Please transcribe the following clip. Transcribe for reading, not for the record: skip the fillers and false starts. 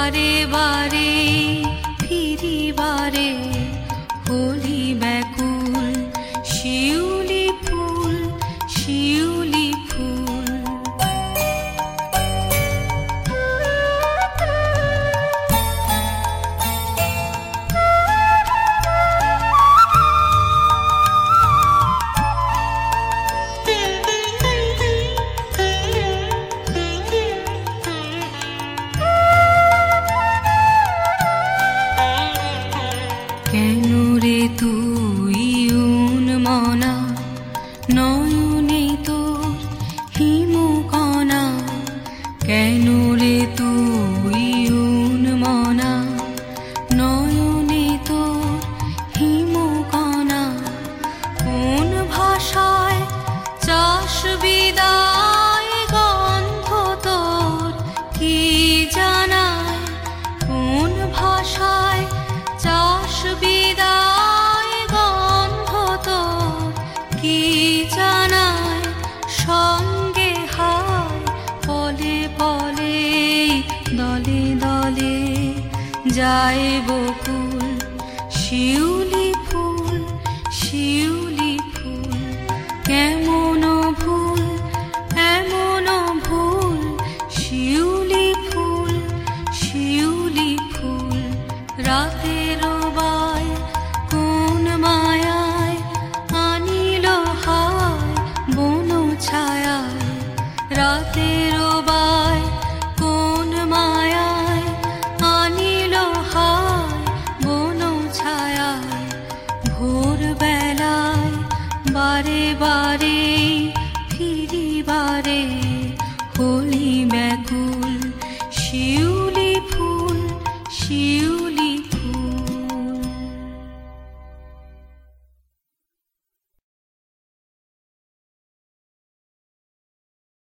বারে বারে ফিরিবারে হলি ব্যাকুল শিউলি ফুল শিউলি ফুল। কেন রে তুই উন্মনা নয়নে তোর হিমকণা, কেন রে তুই উন্মনা নয়নে তোর হিমকণা। কোন ভাষায় চাষ বিদায় গন্ধ তোর কি জানায়, কোন ভাষায় চাষ বিদায় গন্ধ তোর কি জানায়। সঙ্গে হায় পলে পলে দলে দলে যায় বকুল শিউলি ফুল শিউলি ফুল। কেমন ভুল এমন ভুল শিউলি ফুল শিউলি ফুল। রাতের বায় কোন মায়ায় আনিল হায় বন ছায়ায়, রাতের বায় কোন মায়ায় আনিল হায় বন ছায়ায়। ভোর বেলায় বারে বারে ফিরিবারে হলি ব্যাকুল শিউলি ফুল শিউলি।